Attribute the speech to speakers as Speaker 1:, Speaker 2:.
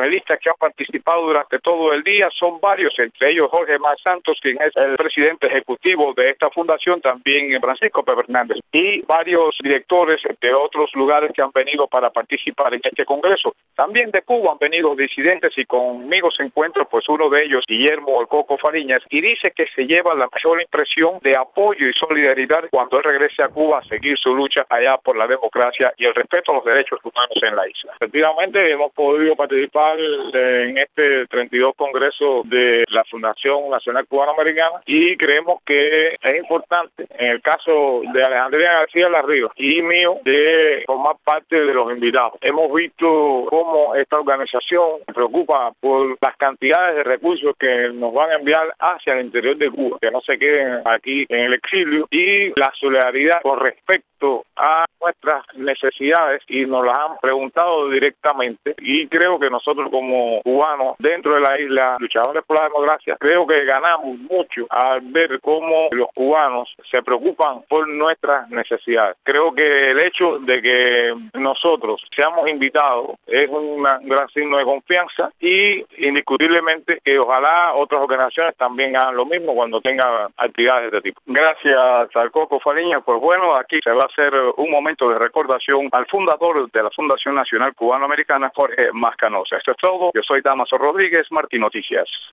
Speaker 1: panelistas que han participado durante todo el día son varios, entre ellos Jorge Mas Santos, quien es el presidente ejecutivo de esta fundación, también Francisco P. Fernández, y varios directores de otros lugares que han venido para participar en este congreso. También de Cuba han venido disidentes y conmigo se encuentra pues uno de ellos, Guillermo El Coco Fariñas, y dice que se lleva la mayor impresión de apoyo y solidaridad cuando él regrese a Cuba a seguir su lucha allá por la democracia y el respeto a los derechos humanos en la isla. Efectivamente, hemos podido participar en este 32 Congreso de la Fundación Nacional Cubano-Americana y creemos que es importante, en el caso de Alejandría García Larrío y mío, de formar parte de los invitados. Hemos visto cómo esta organización se preocupa por las cantidades de recursos que nos van a enviar hacia el interior de Cuba, que no se queden aquí en el exilio, y la solidaridad con respecto a nuestras necesidades, y nos las han preguntado directamente, y creo que nosotros como cubanos dentro de la isla, luchadores por la democracia, creo que ganamos mucho al ver cómo los cubanos se preocupan por nuestras necesidades. Creo que el hecho de que nosotros seamos invitados es un gran signo de confianza, y indiscutiblemente que ojalá otras organizaciones también hagan lo mismo cuando tengan actividades de este tipo. Gracias al Coco Fariñas. Pues bueno, aquí se va a hacer un momento de recordación al fundador de la Fundación Nacional Cubano-Americana, Jorge Mas Canosa. Esto es todo. Yo soy Damaso Rodríguez, Martín Noticias.